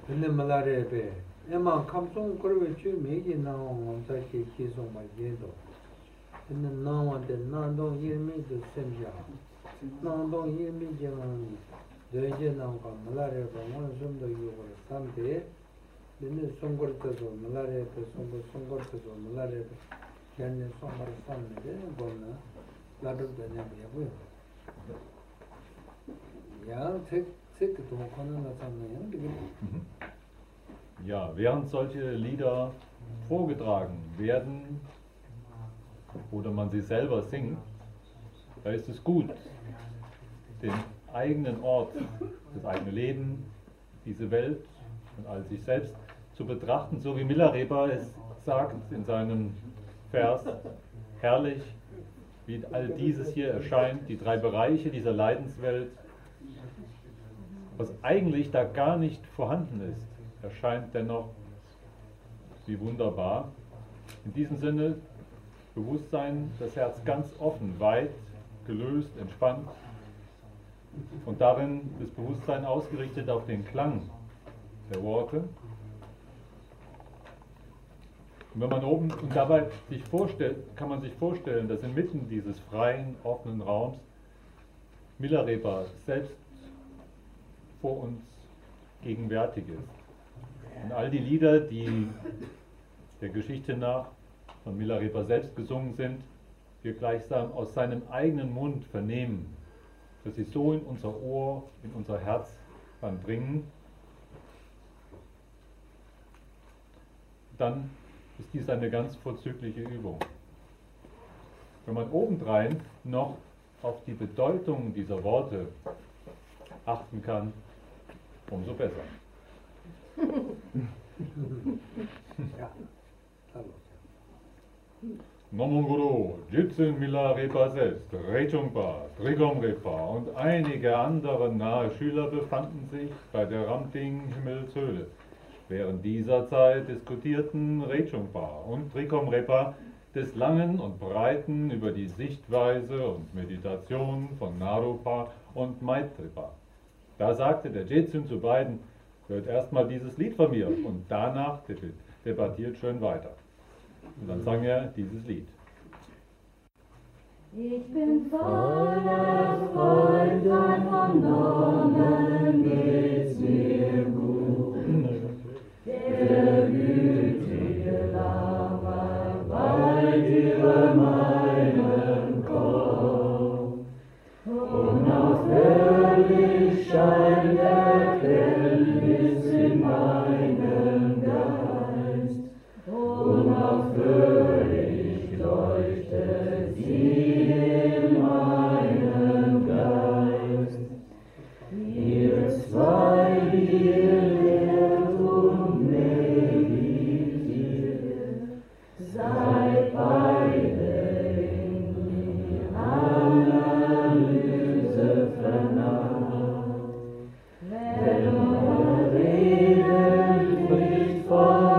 근데 말아래베 에만 감송 거를 주 매기 나온 자기 계속 말 얘도 근데 나한테 나도 일미도 semja 나도 일미지만 되게 나온 거 말아래베 오늘 좀더 이거를 삼대 근데 송거도 말아래베 송거도 말아래베 걔네 송거를 삼는데 뭐나 나도 되냐 뭐고요 야 책도 können das haben Ja, während solche Lieder vorgetragen werden oder man sie selber singt, da ist es gut, den eigenen Ort, das eigene Leben, diese Welt und all sich selbst zu betrachten, so wie Milarepa es sagt in seinem Vers, herrlich, wie all dieses hier erscheint, die drei Bereiche dieser Leidenswelt, was eigentlich da gar nicht vorhanden ist, erscheint dennoch wie wunderbar. In diesem Sinne Bewusstsein, das Herz ganz offen, weit, gelöst, entspannt und darin das Bewusstsein ausgerichtet auf den Klang der Worte. Und wenn man oben und dabei sich vorstellt, kann man sich vorstellen, dass inmitten dieses freien, offenen Raums Milarepa selbst vor uns gegenwärtig ist. Und all die Lieder, die der Geschichte nach von Milarepa selbst gesungen sind, wir gleichsam aus seinem eigenen Mund vernehmen, dass sie so in unser Ohr, in unser Herz dann dringen, dann ist dies eine ganz vorzügliche Übung. Wenn man obendrein noch auf die Bedeutung dieser Worte achten kann, umso besser. Ja, hallo. Nomonguru, Jitsun Milarepa selbst, Rechungpa, Trigomrepa und einige andere nahe Schüler befanden sich bei der Ramting-Himmelshöhle. Während dieser Zeit diskutierten Rechungpa und Trigomrepa des Langen und Breiten über die Sichtweise und Meditation von Naropa und Maitripa. Da sagte der Jetsun zu beiden, hört erstmal dieses Lied von mir und danach debattiert schön weiter. Und dann sang er dieses Lied. Ich bin voller Freude, von Normen geht's mir gut. Der gütige Lama weit über meinen Kopf. Unaufhörlich scheint Erkenntnis in meinem Geist. Unaufhörlich leuchtet sie in meinem Geist. Ihr zwei, die ihr lehrt und meditiert, seid beide in die Analyse vernarrt. Wenn euer Reden spricht von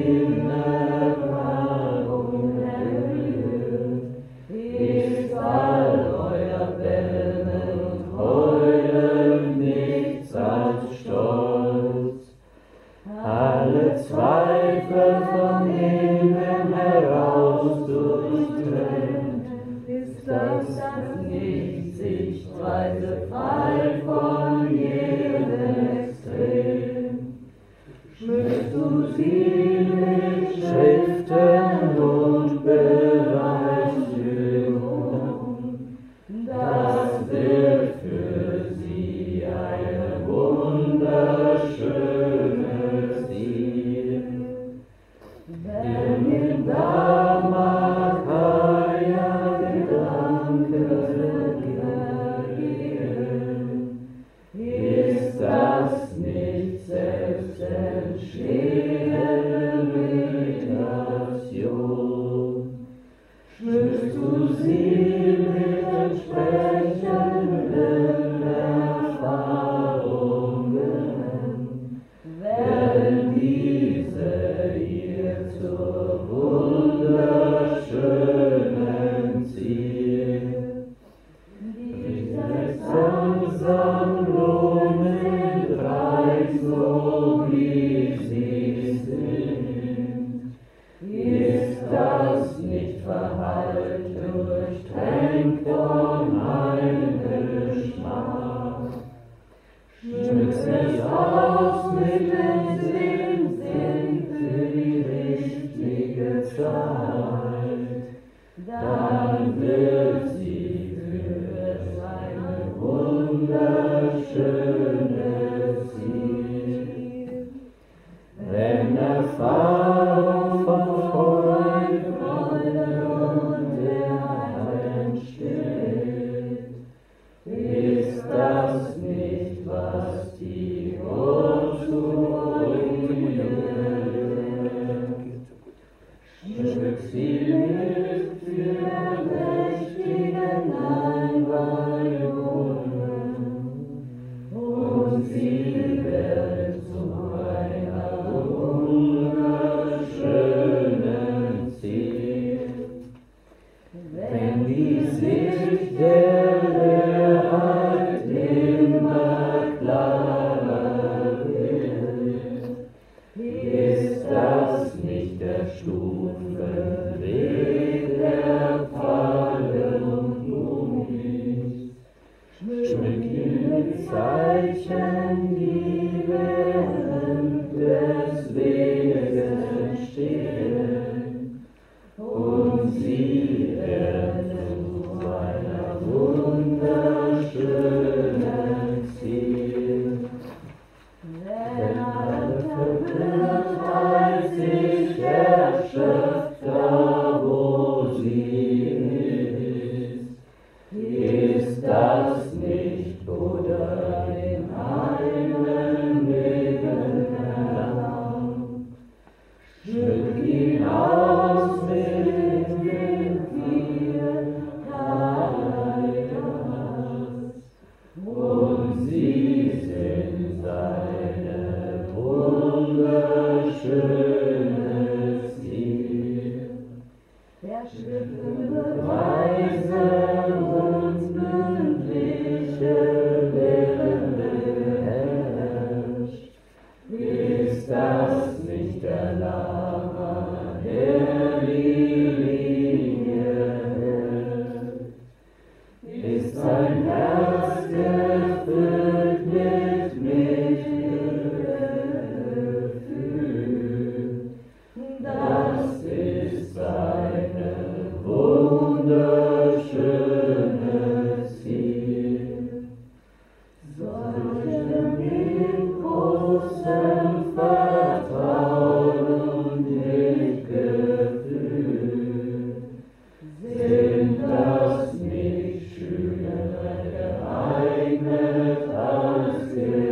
Innerwahrung erhöht, ist all euer Bellen und Heulen nichts als Stolz. Alle Zweifel von innen heraus durchtrennt, ist das Nicht-Sichtweise frei von jedem Extrem. Schmückst du sie mit Schriften und Beweisführung, das wird für sie eine wunderschöne Ziel. Denn in Dhammakaya Gedanken ist das nicht selbst entstehende Meditation. Schmückst du sie mit entsprechenden Erfahrungen, werden diese ihr zur wunderschönen Ziel. Die sechs Sammlungen sind reich so so wie sie sind. Ist das nicht Verhalt durchtränkt von einem Geschmack? Schmück sie aus mit dem Sinn für die richtige Zeit, dann wird sie für seine wunderschöne Ziel. Wenn Erfahrung von Freude und Wahrheit entsteht, ist das nicht, was die Schmück sie mit für mächtigen Einweihungen und sie werden zu einer wunderschönen Ziel. Wenn die Sicht der Lehrheit immer klarer wird, ist das nicht der Stufenweg der Pfahle und Gummis? Schmück ihn mit Zeichen, die während des Weges entstehen, und sie werden zu einer wunderschönen Ziel. Wenn alle Verwirrtheit sich erschöpft, da wo sie ist das nicht oder in einem Leben erlangt. Schmück ihn aus mit dem viel und sie sind seine wunderschöne Ziel. Der schriftliche Weise und mündliche Lehre beherrscht, ist das nicht der Lama, der die Linie hält? Ist sein Herz gefüllt mit Mitgefühl, das ist seine wunderschöne Ziel. Solche mit großem Vertrauen und Mitgefühl sind das nicht Schüler geeignet als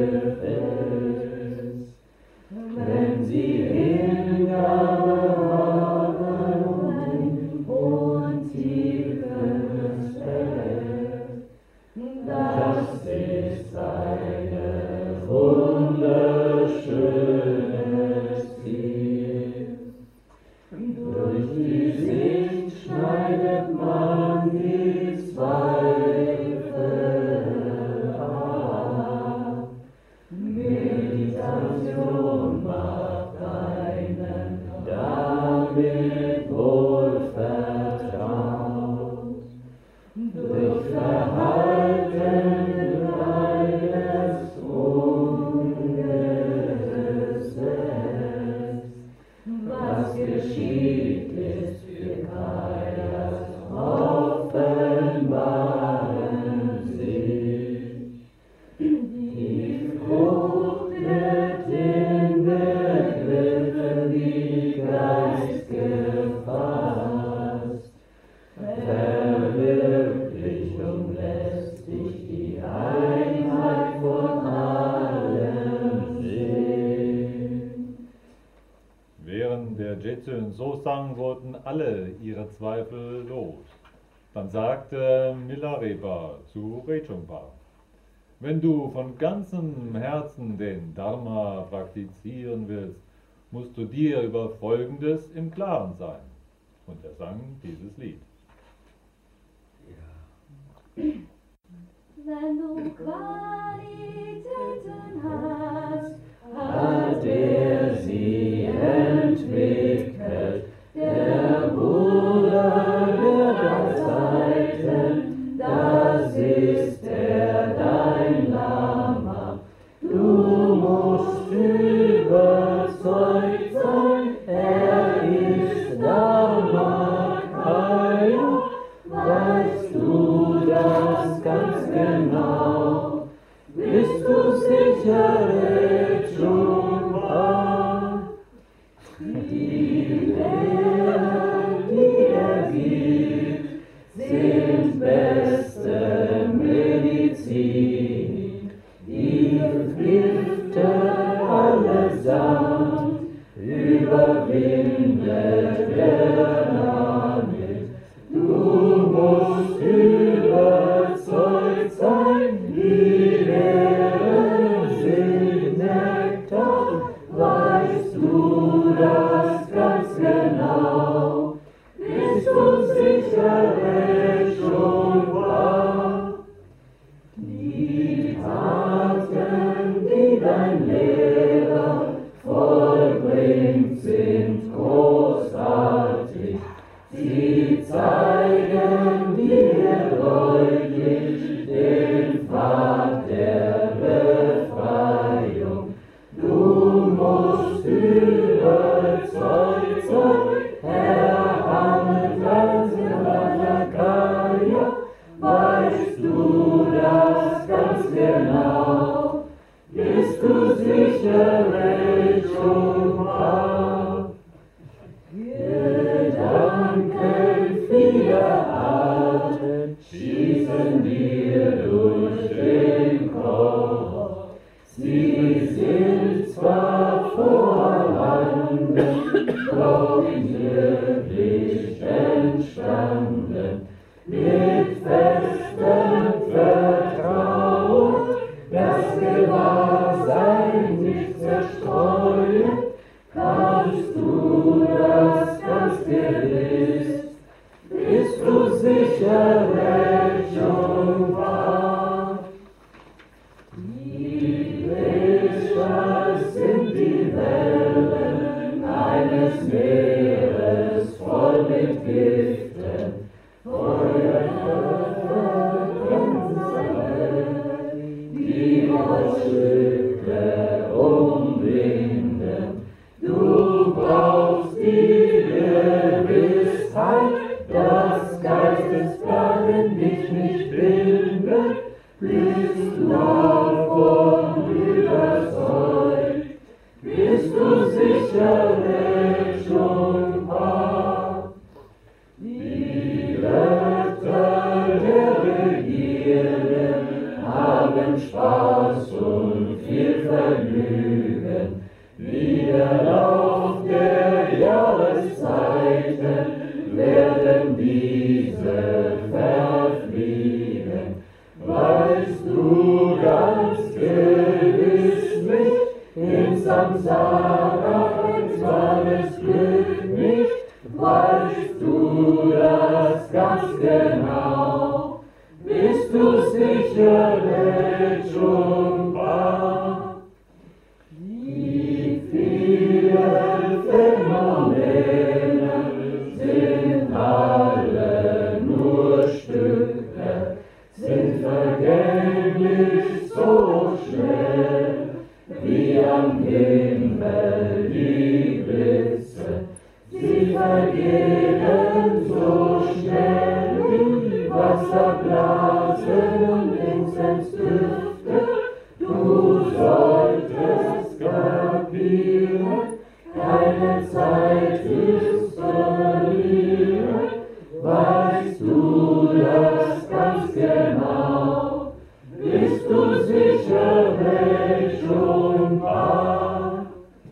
Gefäß, wenn sie Hingabe haben und tiefen Respekt, das ist eine wunderschöne Ziel. Durch die Sicht schneidet man die Zweifel ab. Meditation macht einen damit wohl vertraut. Durch Verhalten eines Ungesetzes, was geschieht, ist für Kaias offenbaren Sicht. Die Frucht wird in Begriffen wie Geist gefasst. Verwirklichung lässt sich die Einheit von allem sehen. Während der Jetsun so sang, wurden alle ihre Zweifel los. Dann sagte Milarepa zu Rechungpa: Wenn du von ganzem Herzen den Dharma praktizieren willst, musst du dir über Folgendes im Klaren sein. Und er sang dieses Lied. Wenn du Qualitäten hast, gesandt, überwindet wer damit. Du musst überzeugt sein, die Lehre segnet doch, weißt du das ganz genau. Bist du sicher, recht schon wahr? Die Taten, die dein Lehrer vollbringt, sind großartig. Sie zeigen dir deutlich den Pfad der Befreiung. Du musst überzeugt sein, Herr Hamilton, weißt du das ganz genau? Bist du sicher, recht schon wahr? Gedanken vieler Arten schießen dir durch den Kopf. Sie sind zwar vorhanden, doch nicht wirklich entstanden. Mit festem Vertrauen, das Gewahrsein nicht zerstreuen, kannst du das ganz gewiss. Bist du sicher, recht schon wahr? Die Gläser sind die Wellen eines Meeres voll mit Giften. Die Holzstücke umwinden. Du brauchst die Gewissheit, dass Geistesplagen dich nicht binden. Bist du davon überzeugt? Bist du sicher, recht schon wahr? Die Wörter der Regierenden haben Spaß und viel Vergnügen, wie der Lauf der Jahreszeiten werden diese verfliegen. Weißt du ganz gewiss nicht, in Samsara war es Glück nicht, weißt du das ganz genau? Bist du sicher, recht schon wahr? Die vielen Phänomene sind alle nur Stücke, sind vergänglich so schnell, wie am Himmel die Blitze. Sie vergehen so schnell wie Wasserblasen und Inzensdüfte. Du solltest kapieren, keine Zeit ist verlieren. Weißt du das ganz genau? Bist du sicher, recht schon wahr?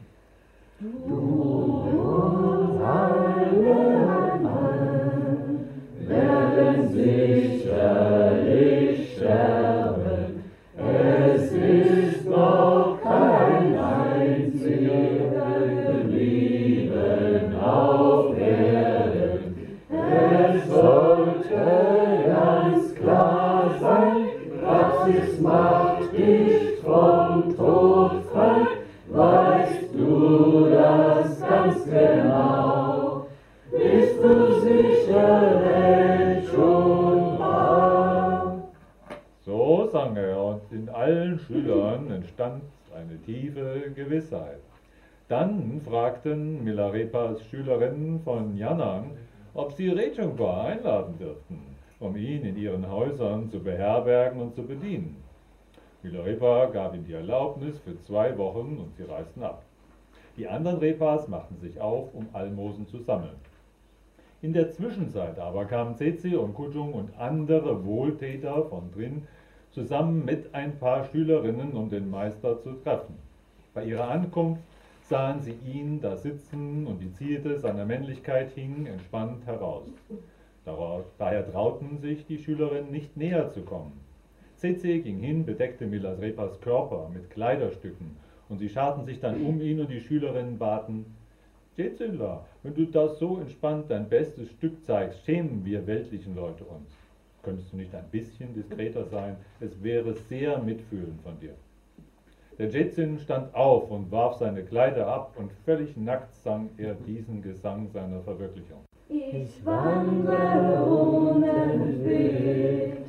Du und alle anderen werden sicherlich sterben. Es ist noch kein einziger geblieben auf Erden. Es sollte ganz klar sein, Praxis macht dich vom Tod frei. Weißt du das ganz genau? Bist du sicher, recht schon wahr? So sang er, und in allen Schülern entstand eine tiefe Gewissheit. Dann fragten Milarepas Schülerinnen von Yanang, ob sie Rechungpa einladen dürften, um ihn in ihren Häusern zu beherbergen und zu bedienen. Milarepa gab ihm die Erlaubnis für 2 Wochen und sie reisten ab. Die anderen Repas machten sich auf, um Almosen zu sammeln. In der Zwischenzeit aber kamen Tsetse und Kujung und andere Wohltäter von drin zusammen mit ein paar Schülerinnen, um den Meister zu treffen. Bei ihrer Ankunft sahen sie ihn da sitzen und die Zierde seiner Männlichkeit hingen entspannt heraus. Daher trauten sich die Schülerinnen nicht näher zu kommen. CC ging hin, bedeckte Milarepas Körper mit Kleiderstücken und sie scharten sich dann um ihn und die Schülerinnen baten: Cecilla, wenn du da so entspannt dein bestes Stück zeigst, schämen wir weltlichen Leute uns. Könntest du nicht ein bisschen diskreter sein? Es wäre sehr mitfühlend von dir. Der Jetsin stand auf und warf seine Kleider ab und völlig nackt sang er diesen Gesang seiner Verwirklichung. Ich wandere ohne Weg,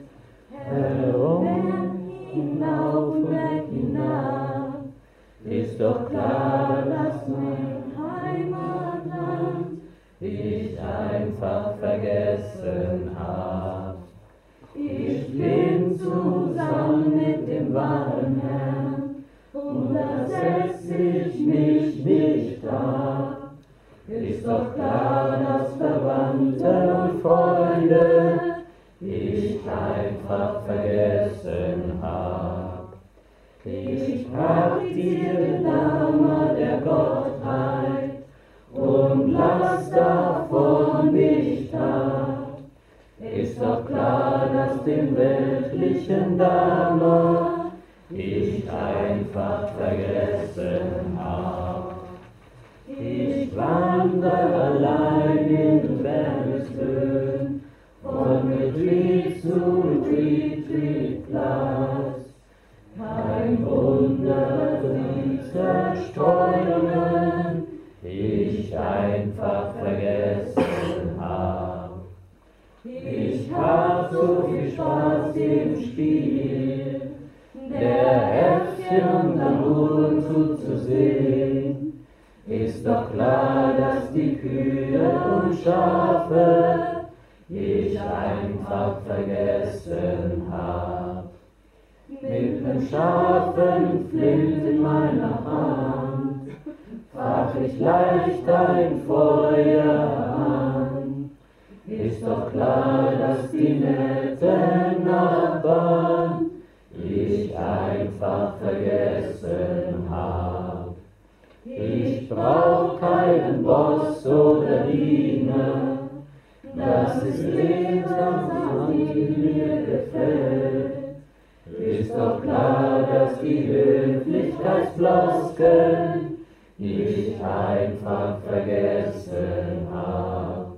herum, hinauf und hinab. Ist doch klar, dass mein Heimatland ich einfach vergessen hab. Ich bin zusammen mit dem wahren Herrn, und da setz ich mich nicht ab. Ist doch klar, dass Verwandte und Freunde ich einfach vergessen hab. Ich praktiziere Dharma der Gottheit und lass davon nicht ab. Ist doch klar, dass den weltlichen Dharma ich einfach vergessen hab. Ich wandere allein in Wellnessböen, von Retreat zu Retreat-Platz. Kein Wunder, die Zerstreuungen ich einfach vergessen hab. Ich hab so viel Spaß im Spiel, der Äffchen und am Huhn zuzusehen. Ist doch klar, dass die Kühe und Schafe ich einfach vergessen hab. Mit nem scharfen Flint in meiner Hand fach ich leicht ein Feuer an. Ist doch klar, dass die netten Nachbarn ich einfach vergessen hab. Ich brauch keinen Boss oder Diener, das ist etwas, was mir gefällt. Ist doch klar, dass die Höflichkeitsfloskeln ich einfach vergessen hab.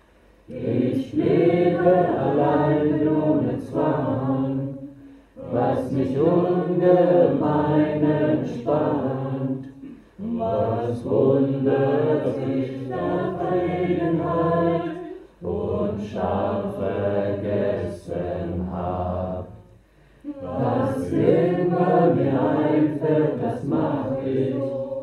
Ich lebe allein ohne Zwang, was mich ungemein entspannt. Was wundert sich der Verlegenheit und Scham vergessen hab. Was immer mir einfällt, das mach ich,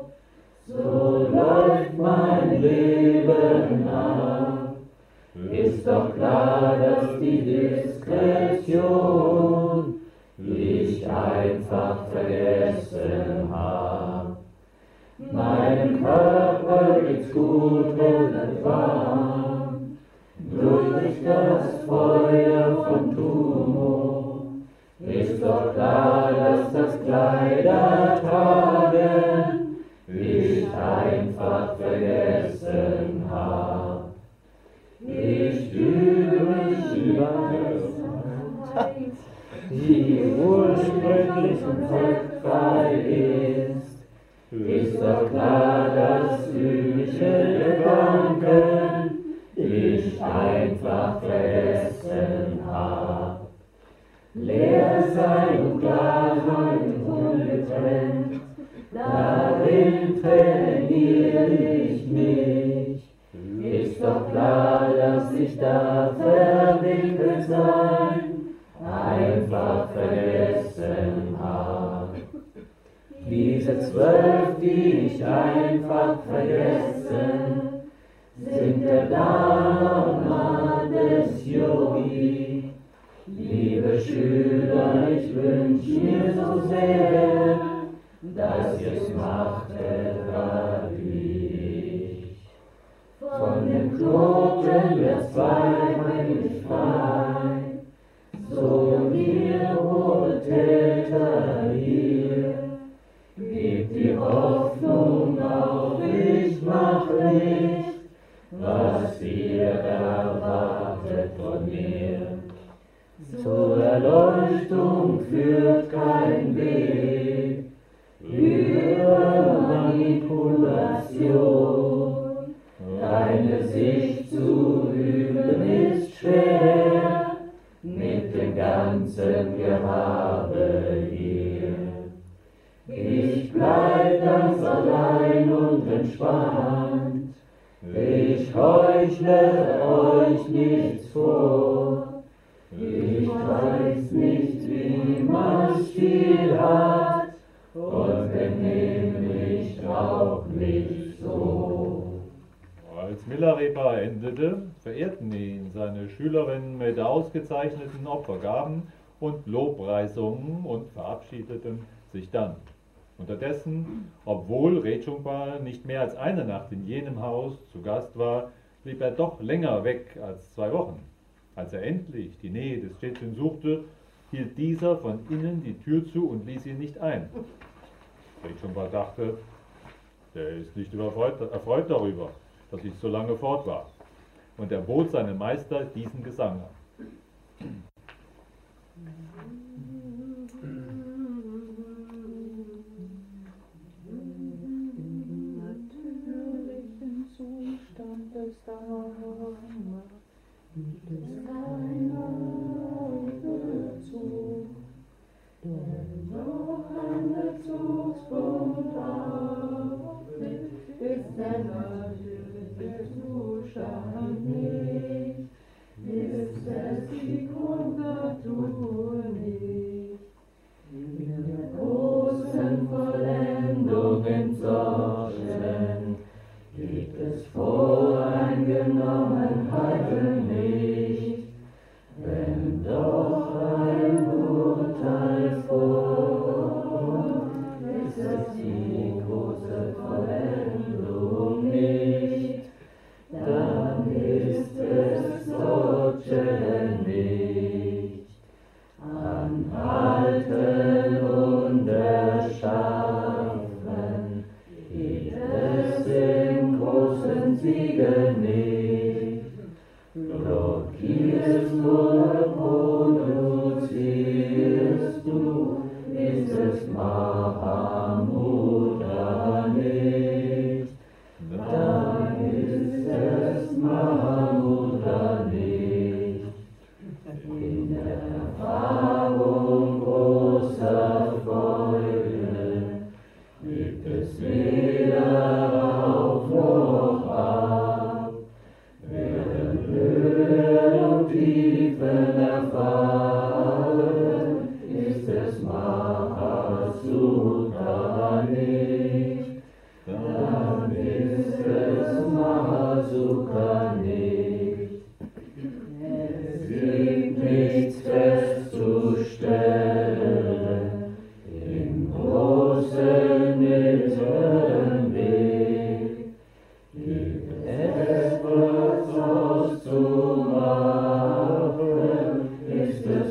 so läuft mein Leben ab. Ist doch klar, dass die Diskretion ich einfach vergessen hab. Meinem Körper geht's gut und warm, durch das Feuer von Tumo. Ist doch klar, dass das Kleidertragen ich einfach vergessen hab. Ich übe mich über die ursprünglich und frei ist. Ist doch klar, dass übliche Gedanken ich einfach vergessen hab. Leer sein und klar sein ungetrennt, darin trainiere ich mich. Ist doch klar, dass ich da verwickelt sein einfach vergessen hab. Diese 12, die ich einfach vergessen, sind der Dharma des Yogi. Liebe Schüler, ich wünsch mir so sehr, dass ihr's macht etwa wie ich. Von dem Knoten wird's zweimal frei, so ihr Wohltäter hier, gebt die Hoffnung auf. zur Erleuchtung führt kein Weg, über Manipulation. Deine Sicht zu üben ist schwer, mit dem ganzen Gehabe hier. Ich bleib ganz allein und entspannt, ich heuchle euch nichts vor. Ich weiß nicht, wie man Stil hat und benehme mich auch nicht so. Als Milarepa endete, verehrten ihn seine Schülerinnen mit ausgezeichneten Opfergaben und Lobpreisungen und verabschiedeten sich dann. Unterdessen, obwohl Rechungpa nicht mehr als eine Nacht in jenem Haus zu Gast war, blieb er doch länger weg als 2 Wochen. Als er endlich die Nähe des Jetsun suchte, hielt dieser von innen die Tür zu und ließ ihn nicht ein. Rechungpa dachte, der ist nicht erfreut darüber, dass ich so lange fort war, und er bot seinem Meister diesen Gesang an. Zustand des Dharma gibt es keiner Bezug, denn noch ein Bezugspunkt auftritt, ist der natürliche Zustand nicht, ist es die Grundnatur nicht. In der großen Vollendung im Sorgen gibt es Voreingenommenheiten nicht, wenn doch ein Urteil vorkommt, ist es die große Vollendung nicht, dann ist es Sorgen nicht. Anhalten und erschaffen gibt es im großen Siegel nicht. Blockierst oder produzierst du, ist es Mahamudra nicht. Dann ist es Mahamudra nicht. In der Erfahrung großer Freude gibt es weder auf noch ab. Während Höhe und Tiefen erfahren, ist es Mahasukha nicht. Dann ist es Mahasukha nicht. Es gibt nichts festzustellen im großen mittleren Weg. Gibt es etwas auszumachen, ist es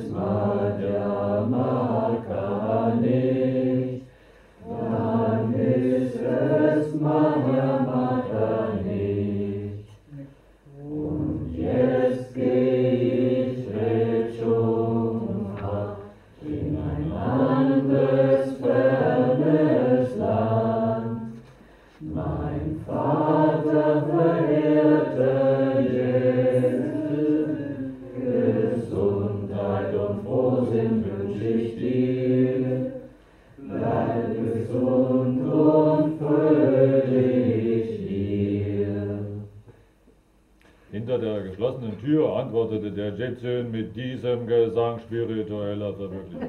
Madhyamaka nicht. Dann ist es Madhyamaka nicht. Und jetzt geh ich Rechungpa in ein anderes, fernes Land. Mein Vater verehrte Jesus, Gesundheit und Frohsinn wünsche ich dir. Bleib gesund und fröhlich dir. Hinter der geschlossenen Tür antwortete der Jetsun mit diesem Gesang spiritueller Verwirklichung.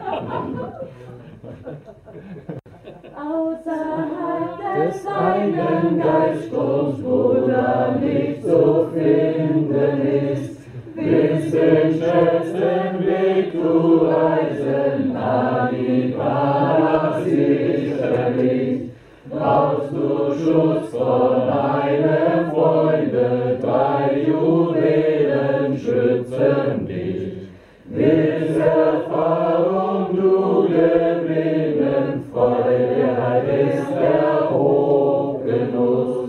Außerhalb des einen Geiststroms, wo da nicht zu finden ist, willst den schönsten Weg du reisen, Adipana sicherlich. Brauchst du Schutz von einem Freunde, 3 Juwelen schützen dich. Willst Erfahrung du gewinnen, Freiheit ist der Hochgenuss.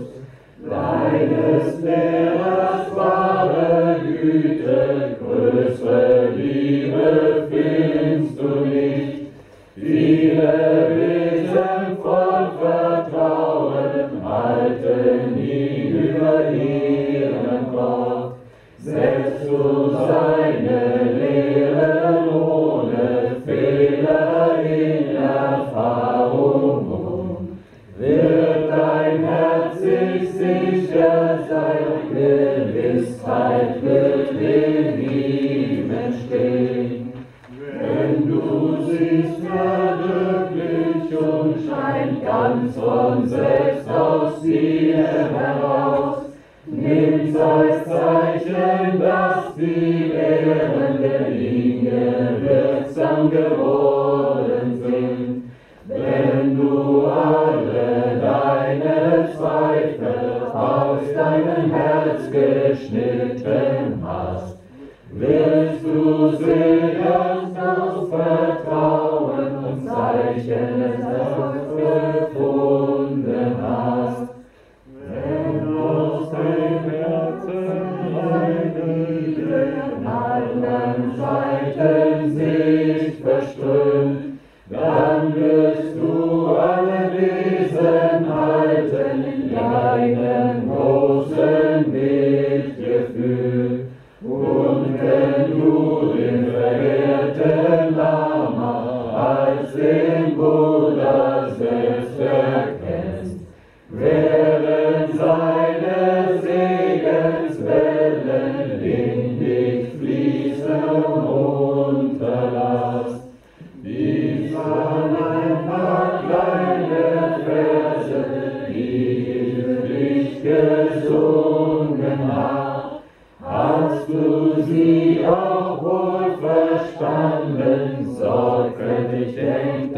Deines Lehrers wahre Güte, größere Liebe. hältst du seine Lehren ohne Fehler in Erfahrung um, wird dein Herz sich sicher sein, Gewissheit wird in ihm entstehen. Wenn du siehst, verwirklich und scheint ganz von selbst aus dir heraus, nimm's als Zeichen, dass die Lehren der Linie wirksam geworden sind. Wenn du alle deine Zweifel aus deinem Herz geschnitten hast, wirst du sehen, dass Vertrauen und Zeichen des gefunden hast. Wenn aus deinem Herzen deine Liebe an allen Seiten sich verströmt, dann wirst du alle Wesen halten in deinem großen Mitgefühl. Und wenn du den verehrten Lama als den Buddha selbst erkennst, werden seine Segenswellen in dich fließen und unterlass. Dies waren ein paar kleine Verse, die ich gesungen hab. Hast du sie auch wohl verstanden, sorgfältig denk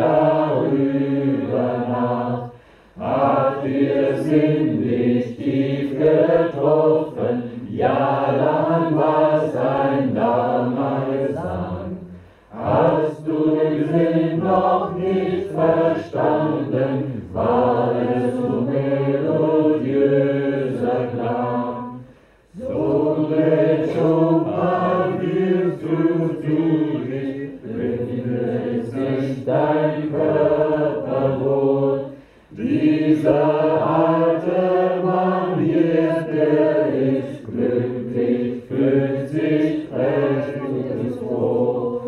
darüber nach. Hat ihr Sinn dich tief getroffen, ja, dann war's ein Dharma-Gesang. Hast du den Sinn noch nicht verstanden, war es nur melodiöser Klang. So Lechumpa wirst du dich, befindet sich dein Körper wohl. Dieser alte Mann hier, der ist glücklich, fühlt sich prächtig froh.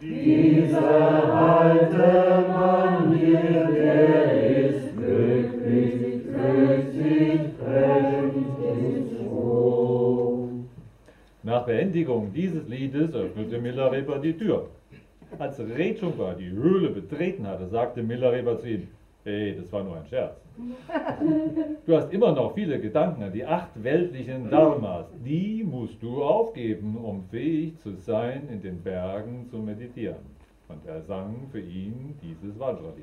Dieser alte Mann hier, der ist glücklich, fühlt sich prächtig froh. Nach Beendigung dieses Liedes öffnete Milarepa die Tür. Als Rechungpa die Höhle betreten hatte, sagte Milarepa zu ihm: Hey, das war nur ein Scherz. Du hast immer noch viele Gedanken an die 8 weltlichen Dharmas. Die musst du aufgeben, um fähig zu sein, in den Bergen zu meditieren. Und er sang für ihn dieses Vajra-Lied.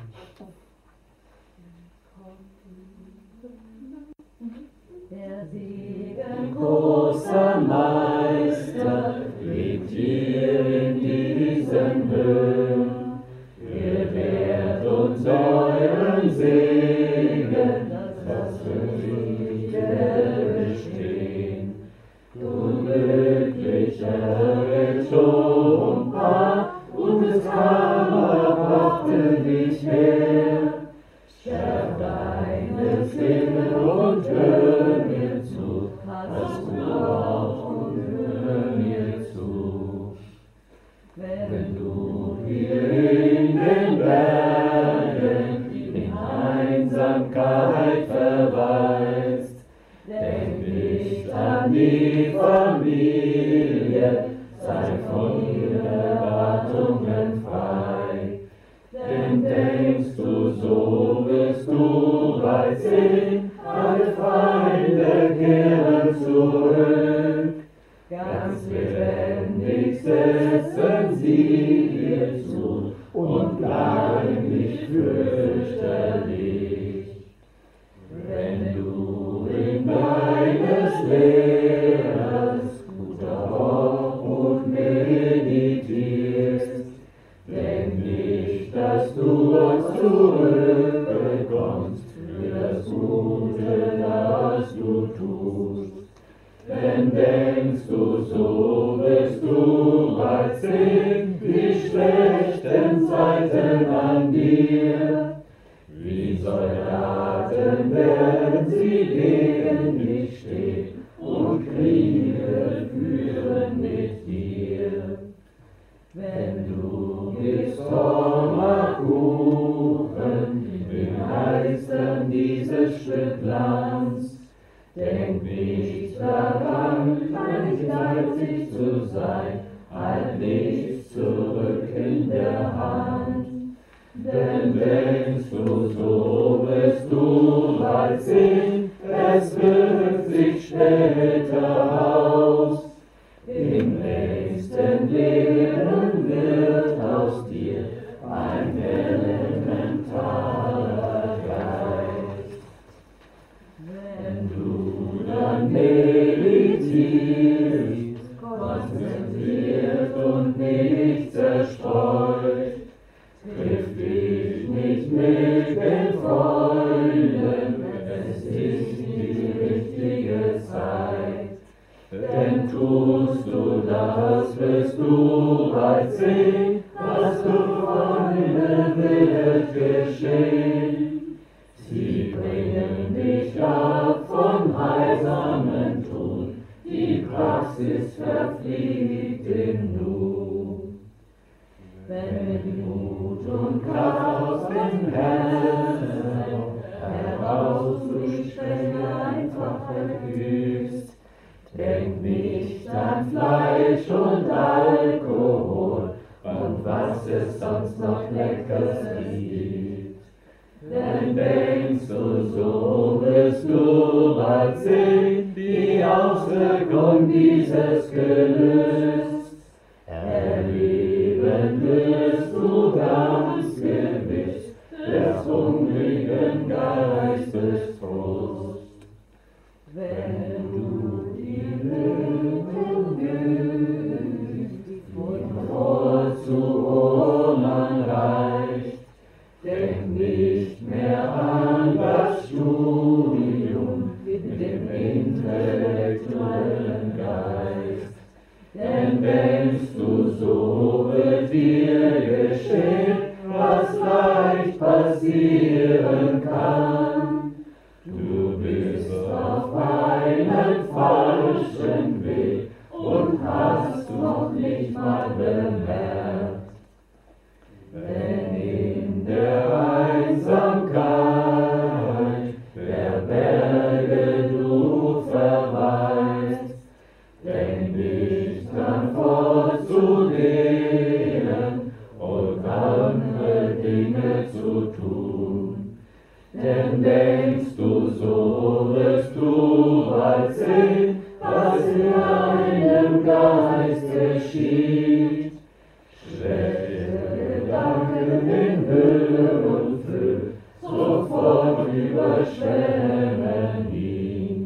Der Segen großer Meister lebt hier in diesen Höhen. Er lehrt uns euren Segen, das Friede bestehen. Du glücklicher Rechungpa, und es Karma brachte dich her. Schärf deine Sinne und hör mir zu, was du brauchst und hör mir zu. Wenn du hier in den Bergen in Einsamkeit verweilst, denk nicht an die Familie, sei von ihren Erwartungen frei. Denn denkst du, so wirst du bald sehen, alle Feinde kehren zurück. Ganz lebendig setzen sie dir zu und plagen dich fürchterlich. Wenn du in deines Lehrers guter Obhut meditierst, denk nicht, dass du uns zurückbekommst für das Gute, das du tust. Denn denkst du, so wirst du bald sehen, die schlechten Zeiten an dir. Wie Soldaten werden sie gegen dich stehen und Kriege führen. Nächsten dieses Stück Lands. Denk nicht daran, kleinigkeitsig zu sein, halt nichts zurück in der Hand. Denn denkst du, so wirst du bald sehen, es wirkt sich später aus. Im nächsten Leben wird aus dir ein elementarer Geist. Wenn du dann meditierst, konzentriert und nicht zerstreut, triff dich nicht mit den Freunden, es ist die richtige Zeit. Denn tust du das, wirst du bald sehen, was du Freunde wird geschehen. Sie bringen dich ab vom heilsamen Tun, die Praxis verfliegt im Nu. Wenn mit Mut und Kraft aus dem Herzen heraus du die Strenge einfach erhöhst, denk nicht an Fleisch und Alkohol und was es sonst noch Leckeres gibt. Denn denkst du, so wirst du bald sehen, die Auswirkung dieses Gelüsts. Erleben wirst du ganz gewiss des hungrigen Geistes Trost. Wenn du die Lügen und Ohr zu Ohren reicht, denk nicht mehr an das Studium mit dem intellektuellen Geist. Denn denkst du, so wird dir geschehen, was leicht passieren kann. Du bist auf einem falschen Weg und hast noch nicht mal bemerkt. Wenn in der Einsamkeit der Berge du verweist, denk nicht an vorzugehen und andere Dinge zu tun. Denn denkst du, so wirst du bald sehen, was in deinem Geist geschieht. Schlechte Gedanken in Höhe und Fülle sofort überschwemmen ihn.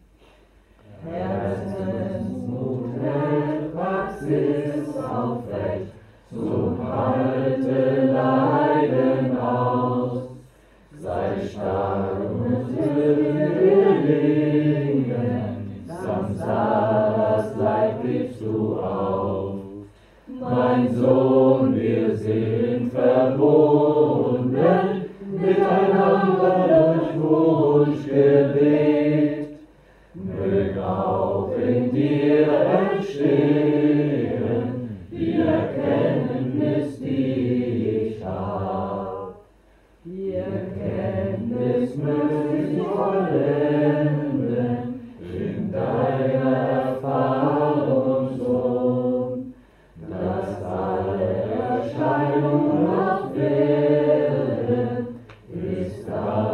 Herzensmut hält Praxis aufrecht, zum halte Leiden aus. Sei stark und wird gelingen, Samsaras Leid gibst du auf. Mein Sohn, wir sind verbunden, miteinander durch Wunschgebet. Möge auch in dir entstehen die Erkenntnis, die ich hab. Die Erkenntnis möchte ich vollenden in deiner Erfahrung, Sohn, dass alle Erscheinungen auf Erden ist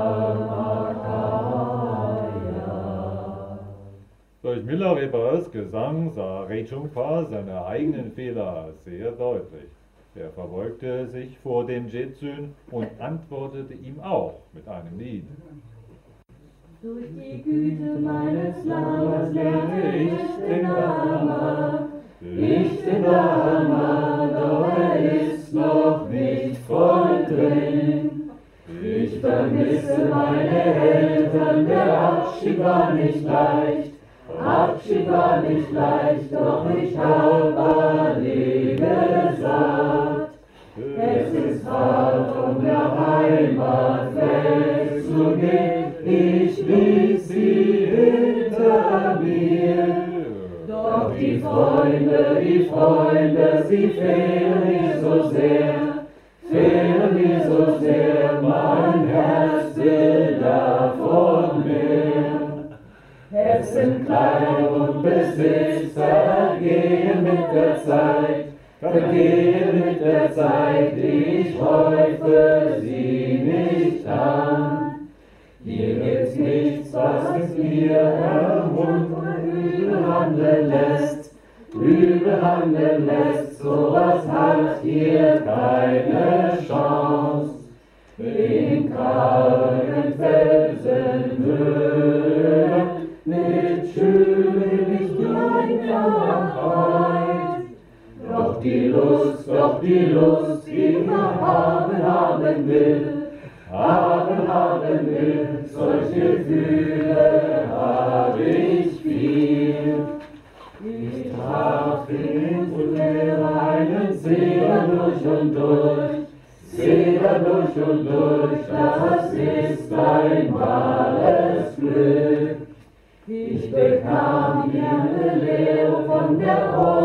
Dharmakaya. Durch Milarepas Gesang sah Rechungpa seine eigenen Fehler sehr deutlich. Er verbeugte sich vor dem Jetsün und antwortete ihm auch mit einem Lied. Durch die Güte meines Lammes lernte ich den Dharma, doch er ist noch nicht voll drin. Ich vermisse meine Eltern, der Abschied war nicht leicht, doch ich hab alle gesagt. Es ist hart, um nach Heimat wegzugehen, ich ließ sie hinter mir. Doch die Freunde, sie fehlen mir so sehr, mein Herz will davon mehr. Essen, Kleidung und Besitz vergehen mit der Zeit, ich häufe sie nicht an. Hier gibt's nichts, was mir übel handeln lässt, sowas hat hier keine Chance. In kargen Felsenhöhlen, mit schönen Kleinheit. Doch die Lust, die man haben will, solche Gefühle hab ich viel. Ich traf in früher einen Seher durch und durch, das ist ein wahres Glück. Ich bekam hier eine Lehre von der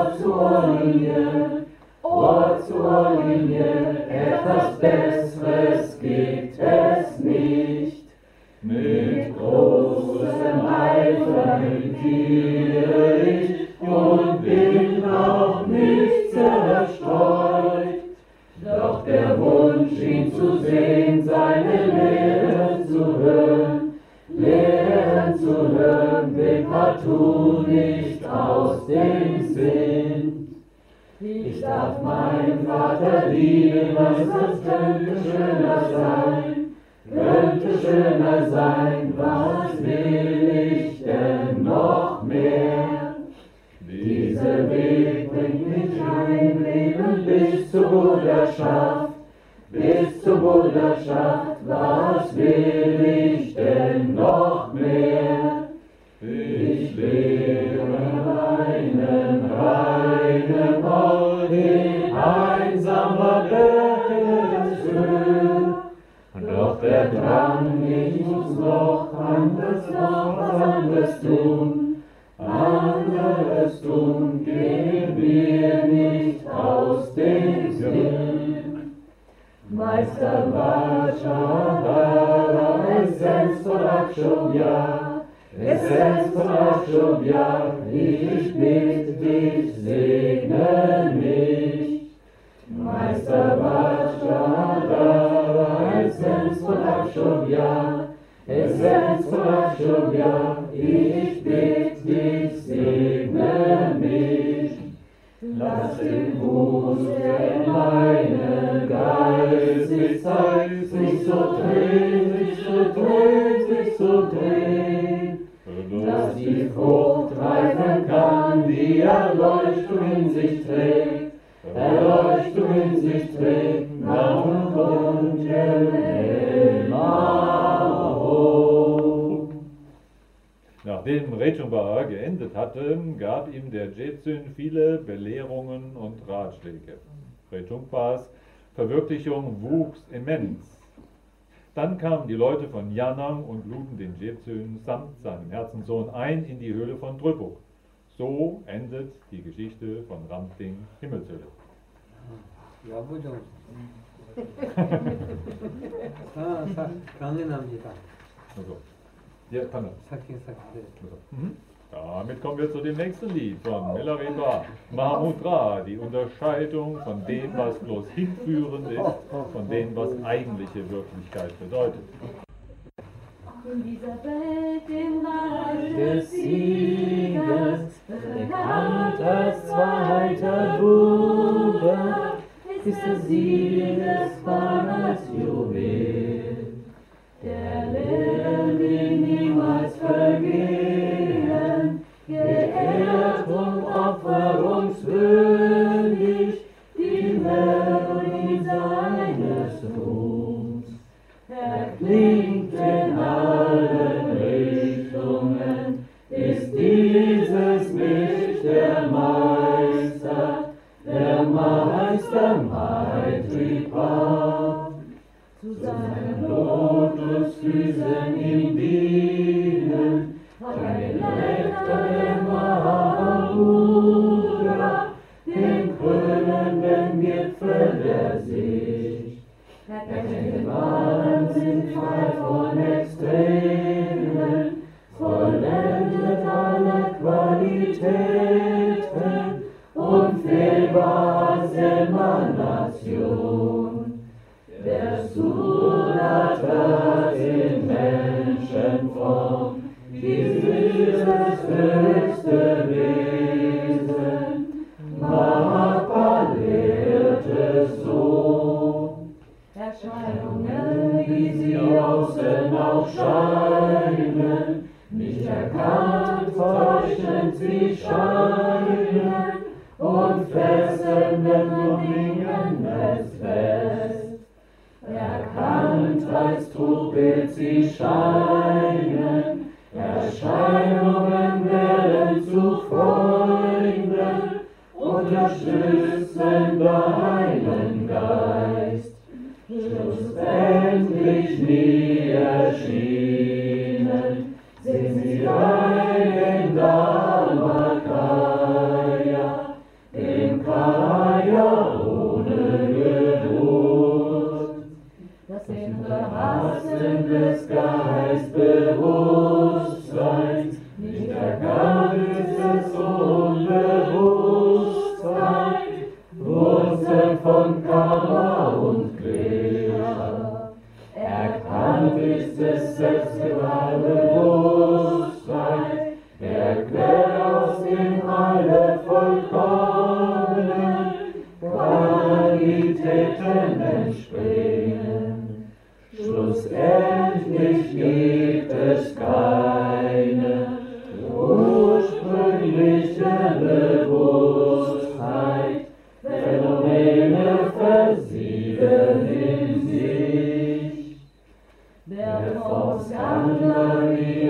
Ohr zur Linie, etwas Besseres gibt es nicht. Mit großem Eifer meditiere ich und bin auch nicht zerstreut. Doch der Wunsch, ihn zu sehen, seine Lehren zu hören, will partout nicht aus dem Sinn. Ich darf meinen Vater lieben, was könnte schöner sein, was will ich denn noch mehr? Dieser Weg bringt mich ein Leben bis zur Bruderschaft, was will ich denn noch mehr? Ich lebe einen reinen Ort in einsamer Berghöhe, doch der Drang, ich muss noch anderes tun, geht mir nicht aus dem Sinn. Meister Vajradhara, Essenz von Akshobhya, ich bitte dich, segne mich. Meister Vajradhara, Essenz von Akshobhya, ich bitte dich, segne mich. Lass den Gruß, der in meinen Geist sich zeigt, sich so drehen, dass die Frucht reifen kann, die Erleuchtung in sich trägt, Namen und Nachdem Rechungba geendet hatte, gab ihm der Jetsun viele Belehrungen und Ratschläge. Rechungpas Verwirklichung wuchs immens. Dann kamen die Leute von Yanang und luden den Jetsun samt seinem Herzenssohn ein in die Höhle von Drupuk. So endet die Geschichte von Ramting Himmelshöhle. Ja, 부정. 강연합니다. Also, ja, kann er. 사킨. Damit kommen wir zu dem nächsten Lied von Milarepa Mahamudra, die Unterscheidung von dem, was bloß hinführend ist, von dem, was eigentliche Wirklichkeit bedeutet. In dieser Welt, im Reich des Siegers, bekannt als zweiter Bruder, ist der Sieg des Banners Juwel. Der will niemals vergehen, geehrt und opferungswürdig, die Melodie seines Ruhms. Erklingt in allen Richtungen, ist dieses nicht der Meister Maitripa. Zu seinen Lotusfüßen Menschenform, dieses höchste Wesen, Papa lehrte so. Erscheinungen, wie sie außen auch scheinen, nicht erkannt, täuschend sie scheinen, und fesselnden Dingen es fest. Erkannt als Trugbild sie scheinen, Erscheinungen werden zu Freunden, unterstützen deinen Geist. Schlussendlich nie erschienen, sind sie rein in Dharmakaya, im Kaya ohne Geburt. Das innere Rasten des Geistbewusstseins, nicht erkannt ist es Unbewusstsein, Wurzeln von Karma und Klesha. Erkannt ist es Selbstgewaltbewusstsein, der Quell aus dem alle vollkommenen Qualitäten entspringen. Schlussendlich gibt es keine ursprüngliche Bewusstheit, Phänomene versiegen in sich. Der vom Skandal wie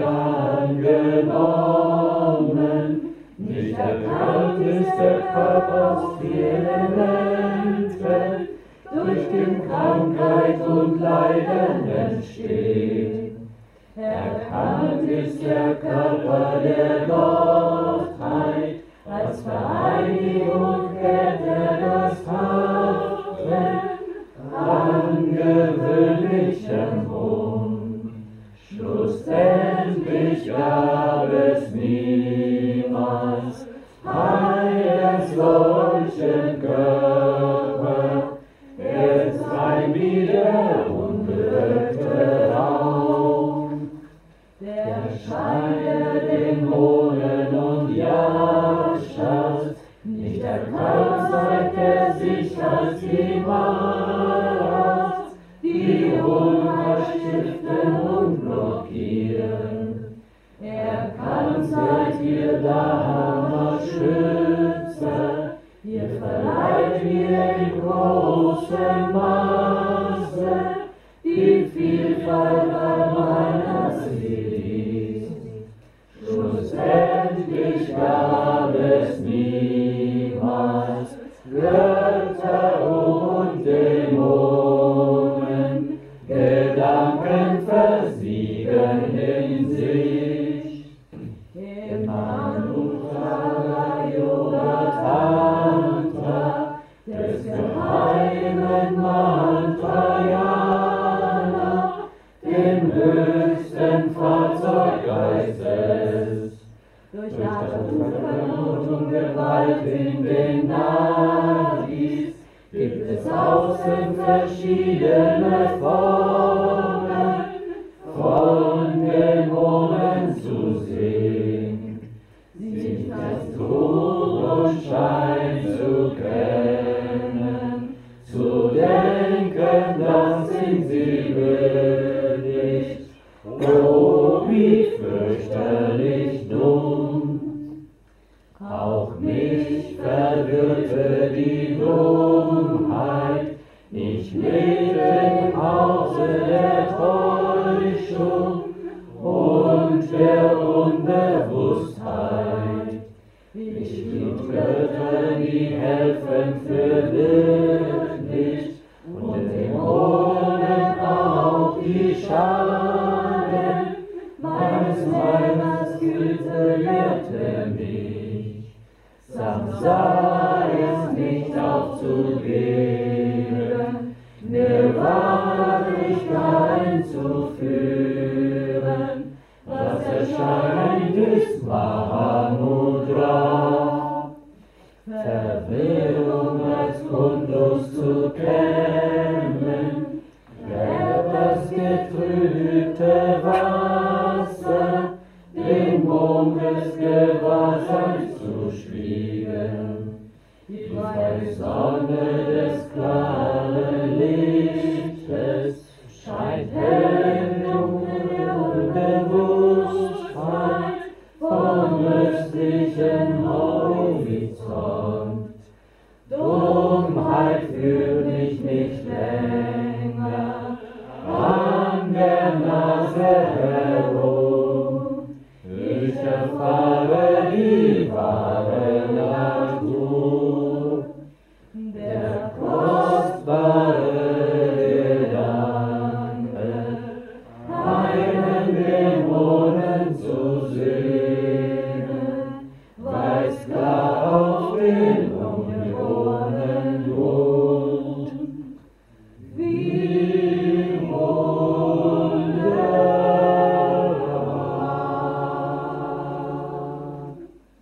angenommen, nicht erkannt ist der Körper aus 4 Elementen, durch den Krankheit und Leiden entsteht. Erkannt ist der Körper der Gottheit, als Vereinigung kennt das Haften an gewöhnlichem Bund. Schlussendlich gab es niemals einen solchen Körper, es sei wie der unbewölkte Raum. Der Schein der Dämonen und Yakshas, nicht erkannt zeigt er sich als die Maras, die Unheil stiften und blockieren. Erkannt seid ihr Dharma-Schützer, ihr verleiht mir in großem Maße die Vielfalt all meiner Siddhis. Schlussendlich gab es niemals Götter und Dämonen, Gedanken versiegen in sich. Im Manusara Yoga Tantra des geheimen Mantrayana, dem höchsten Fahrzeug Geistes, durch Vernunft und Gewalt in den Nadis gibt es außen verschiedene Formen von Dämonen zu sehen, sich als Trug und Schein zu kennen, zu denken, das sind sie wirklich, oh wie fürchterlich dumm. Auch mich verwirrte die Dummheit, ich lebte im Hause der Täuschung und der Unbewusstheit. Ich lieb Götter, die helfen für wirklich und Dämonen auch, die schaden. Meines Meisters Güte lehrte mich, Samsara ist nicht aufzugeben, Nirvana einzuführen. Was erscheint ist Mahamudra, Verwirrung als Grundlos zu kennen. Wer das Getrübte war, östlichen Horizont. Dummheit führt mich nicht länger an der Nase herum. Ich erfahre die wahre Natur, der kostbare Gedanke, einen Dämonen zu sehen, weist klar auf den unbewohnten Grund. Wie wunderbar.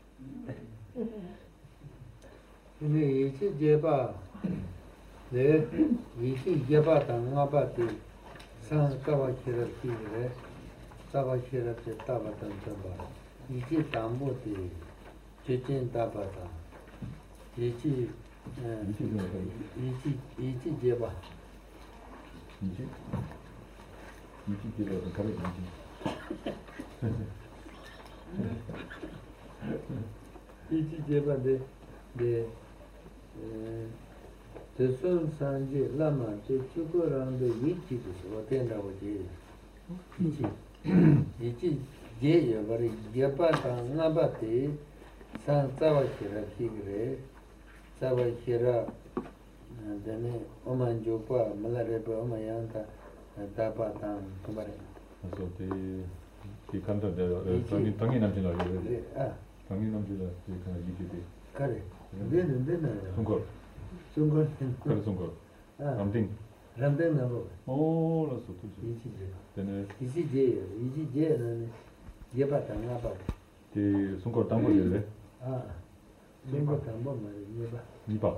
이 제바 네 이시 제바 당아바티 상가바키라 키레 사바키라 때 따바던 저바 이시 담보티 제진 따바다 이시 이시 제바 이시 제바데 네 대선 산지 라마 제 주거랑도 위치도 어땠다고 지 이치 제여 버리 제파다 나바티 산자와키라 키그레 자와키라 데네 오만조파 말레베 오마얀타 다바탄 그바레 Also die Kante der Tanginamtila, Tanginamtila, die kann ich nicht. 그래. 내는 Sunkor. 중국 Kare Sunkor. Ramding. 람된 나고 Oh, das ist so gut. 이지제 Denn 이지제는 예바다 나바 die Sunkor Tangolle, 아 중국 담보 말이 예바 Nipa.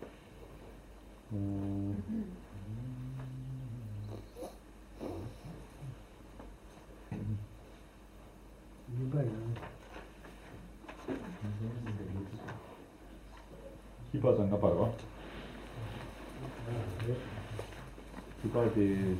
예바야 Nipa ist ein Nappa, oder? Nipa die.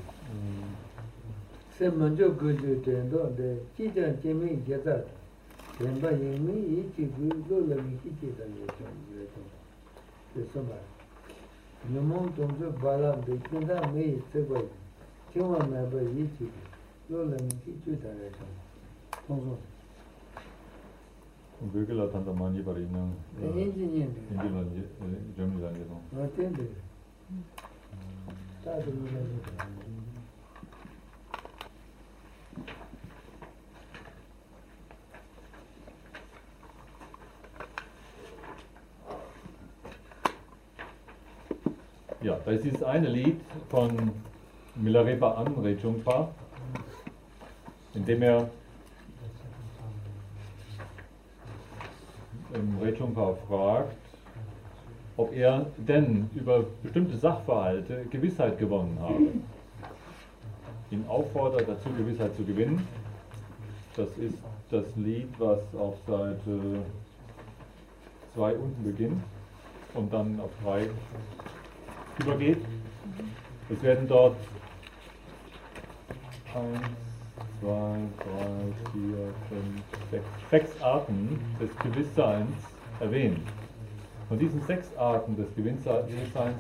세 먼저 그저 된도데 지전 재미 제자 된바 이미 이치 그걸로 미치다 예좀 그래서 봐 너무 동저 발람 되긴다 매 쓰고 정말 매버 이치 그걸로 미치다 예좀 통소 Und Vögel hat dann mal nie bei ihnen. 엔지니어 In Germany dann genau. 어떤데 다들 Ja, das ist dieses eine Lied von Milarepa An Rechungpa, in dem er Rechungpa fragt, ob er denn über bestimmte Sachverhalte Gewissheit gewonnen habe. Ihn auffordert dazu, Gewissheit zu gewinnen. Das ist das Lied, was auf Seite 2 unten beginnt und dann auf 3 übergeht. Es werden dort 1, 2, 3, 4, 5, 6 Arten des Gewissseins erwähnt. Von diesen 6 Arten des Gewissseins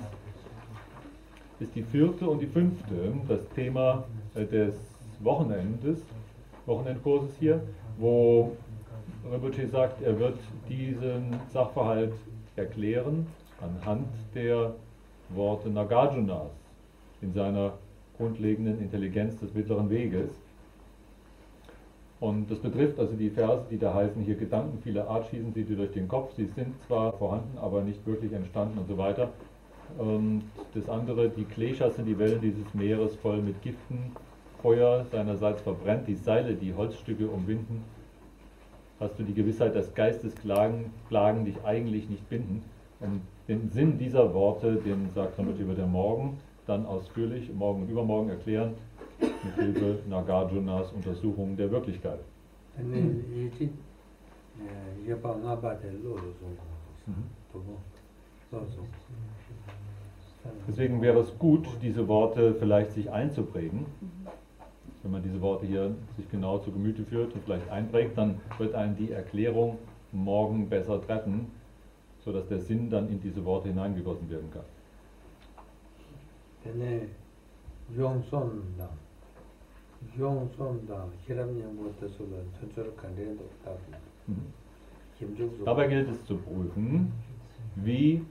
ist die 4. und die 5. das Thema des Wochenendkurses hier, wo Rinpoche sagt, er wird diesen Sachverhalt erklären anhand der Worte Nagarjunas in seiner grundlegenden Intelligenz des mittleren Weges. Und das betrifft also die Verse, die da heißen, hier Gedanken vieler Art schießen sie dir durch den Kopf, sie sind zwar vorhanden, aber nicht wirklich entstanden und so weiter. Und das andere, die Kleshas sind die Wellen dieses Meeres voll mit Giften, Feuer seinerseits verbrennt, die Seile, die Holzstücke umwinden. Hast du die Gewissheit, dass Geistesklagen dich eigentlich nicht binden? Und den Sinn dieser Worte, den sagt Rinpoche, wird er morgen dann ausführlich, morgen und übermorgen erklären, mit Hilfe Nagarjunas Untersuchung der Wirklichkeit. Deswegen wäre es gut, diese Worte vielleicht sich einzuprägen. wenn man diese Worte hier sich genau zu Gemüte führt und vielleicht einprägt, dann wird einen die Erklärung morgen besser treffen, sodass der Sinn dann in diese Worte hineingegossen werden kann. Dene Jongsonda, Hiramnyamurtasula, Tunchur Kandendo, Dabei gilt es zu prüfen, wie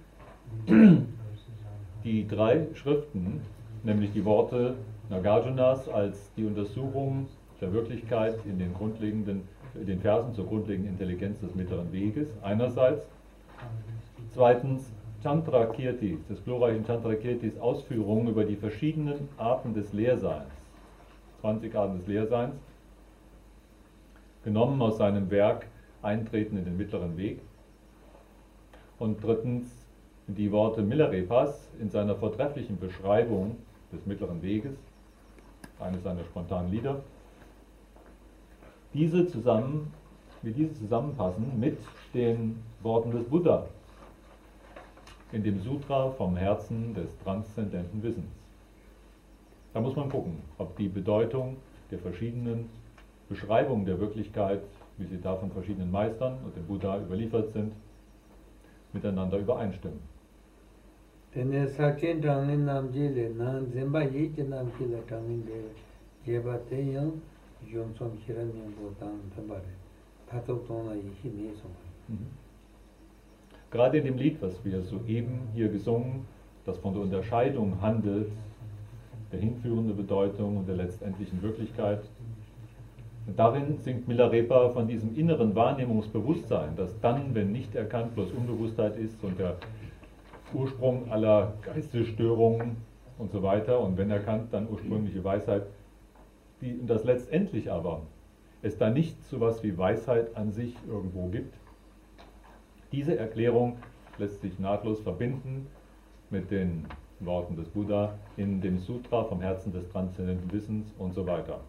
die drei Schriften, nämlich die Worte Nagarjunas als die Untersuchung der Wirklichkeit in den Versen zur grundlegenden Intelligenz des mittleren Weges einerseits, zweitens Chandrakirtis, des glorreichen Chandrakirtis Ausführungen über die verschiedenen Arten des Leerseins, 20 Arten des Leerseins, genommen aus seinem Werk Eintreten in den mittleren Weg, und drittens die Worte Milarepas in seiner vortrefflichen Beschreibung des mittleren Weges, eines seiner spontanen Lieder, wie diese zusammenpassen mit den Worten des Buddha in dem Sutra vom Herzen des transzendenten Wissens. Da muss man gucken, ob die Bedeutung der verschiedenen Beschreibungen der Wirklichkeit, wie sie da von verschiedenen Meistern und dem Buddha überliefert sind, miteinander übereinstimmen. Dene Sakin Tangin Namjile, Nan Zimba Yiki Namjile Tangin de Jeba Teyang, Johnson Hiranyamurtan Tabare, Tatotona Yihi Mesoma. Gerade in dem Lied, was wir soeben hier gesungen, das von der Unterscheidung handelt, der hinführenden Bedeutung und der letztendlichen Wirklichkeit, darin singt Milarepa von diesem inneren Wahrnehmungsbewusstsein, das dann, wenn nicht erkannt, bloß Unbewusstheit ist und der Ursprung aller Geistesstörungen und so weiter, und wenn erkannt, dann ursprüngliche Weisheit, und das letztendlich aber es da nicht so was wie Weisheit an sich irgendwo gibt. Diese Erklärung lässt sich nahtlos verbinden mit den Worten des Buddha in dem Sutra vom Herzen des transzendenten Wissens und so weiter.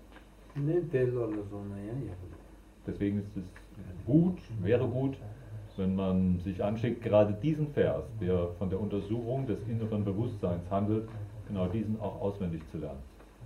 Deswegen ist es wäre gut, wenn man sich anschickt, gerade diesen Vers, der von der Untersuchung des inneren Bewusstseins handelt, genau diesen auch auswendig zu lernen.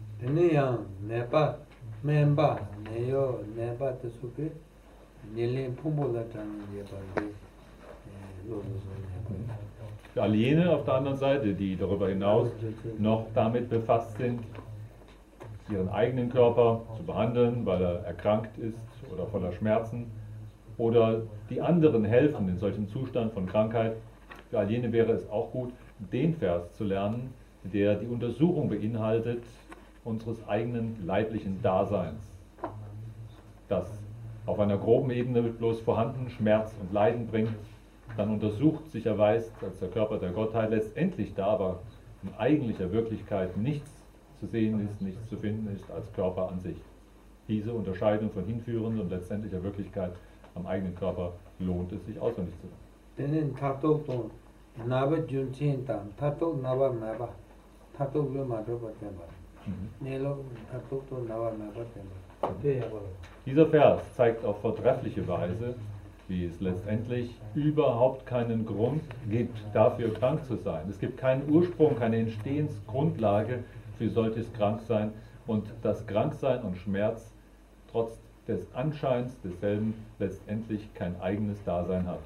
Für all jene auf der anderen Seite, die darüber hinaus noch damit befasst sind, ihren eigenen Körper zu behandeln, weil er erkrankt ist oder voller Schmerzen, oder die anderen helfen in solchem Zustand von Krankheit, für all jene wäre es auch gut, den Vers zu lernen, der die Untersuchung beinhaltet unseres eigenen leiblichen Daseins, das auf einer groben Ebene bloß vorhanden Schmerz und Leiden bringt, dann untersucht, sich erweist als der Körper der Gottheit, letztendlich da aber in eigentlicher Wirklichkeit nichts zu sehen ist, nichts zu finden ist als Körper an sich. Diese Unterscheidung von hinführender und letztendlicher Wirklichkeit am eigenen Körper lohnt es sich auswendig zu lernen. Dieser Vers zeigt auf vortreffliche Weise, wie es letztendlich überhaupt keinen Grund gibt, dafür krank zu sein. Es gibt keinen Ursprung, keine Entstehensgrundlage für solches Kranksein, und dass Kranksein und Schmerz trotz des Anscheins desselben letztendlich kein eigenes Dasein hat.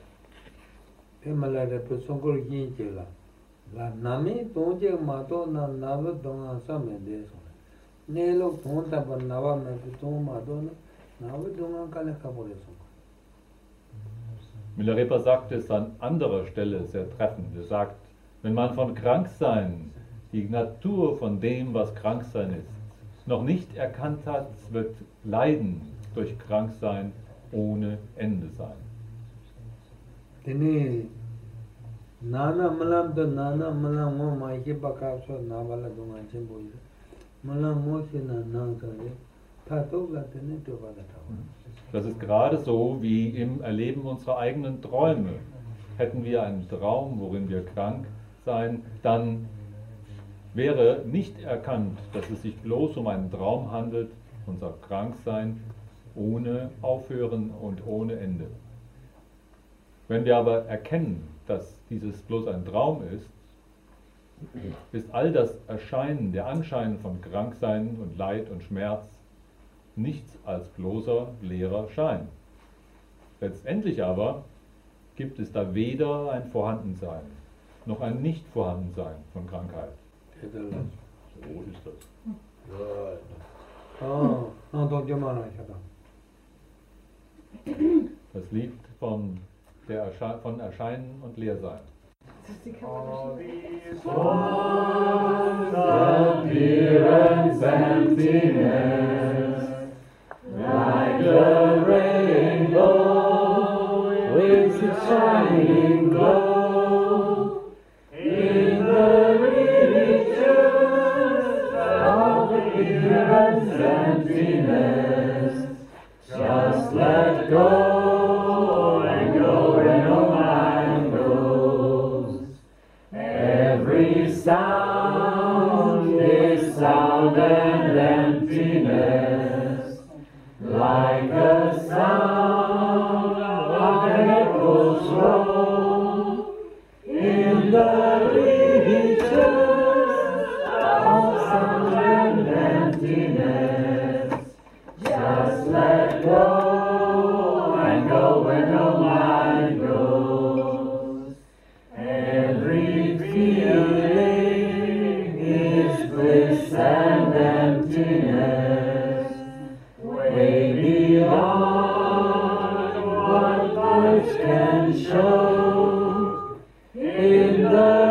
Milarepa sagt es an anderer Stelle sehr treffend. Er sagt, wenn man von Kranksein, die Natur von dem, was Kranksein ist, noch nicht erkannt hat, wird Leiden durch Kranksein ohne Ende sein. Das ist gerade so wie im Erleben unserer eigenen Träume. Hätten wir einen Traum, worin wir krank seien, dann wäre nicht erkannt, dass es sich bloß um einen Traum handelt, unser Kranksein ohne Aufhören und ohne Ende. Wenn wir aber erkennen, dass dieses bloß ein Traum ist, ist all das Erscheinen, der Anschein von Kranksein und Leid und Schmerz nichts als bloßer leerer Schein. Letztendlich aber gibt es da weder ein Vorhandensein noch ein Nicht-Vorhandensein von Krankheit. So ist das. Das Lied von Erscheinen und Leersein. Appearance emptiness, like the rainbow with its shining glow, in the regions of appearance emptiness, just let go and go where no mind goes. Every sound is sound and emptiness, like a sound of echoes roll in the regions of sound and emptiness. Just let go and go where no mind goes. Every feeling is bliss and emptiness, way beyond what words can show. In the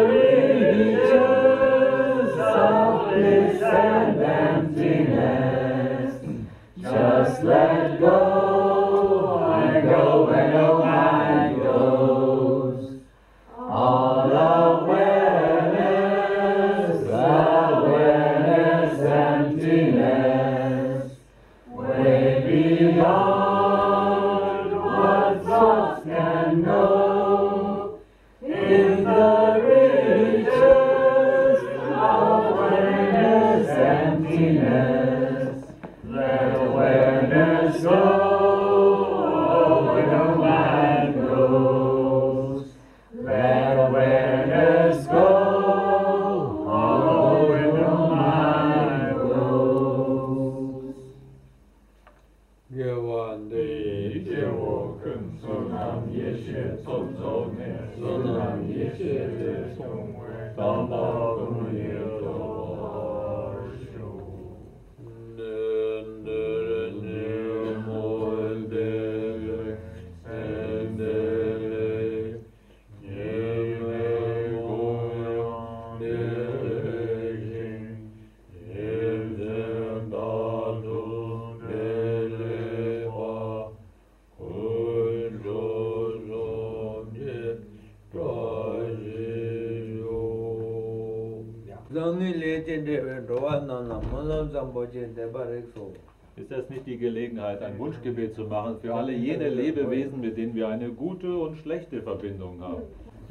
regions of bliss and emptiness, just let go and go where no mind goes. All awareness, emptiness, way beyond what thoughts can know. In the regions of awareness, emptiness, let awareness go where no mind goes. Let awareness go where no mind goes. Ist das nicht die Gelegenheit, ein Wunschgebet zu machen für alle jene Lebewesen, mit denen wir eine gute und schlechte Verbindung haben?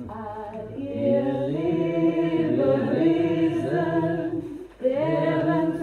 Ihr liebe Wesen, deren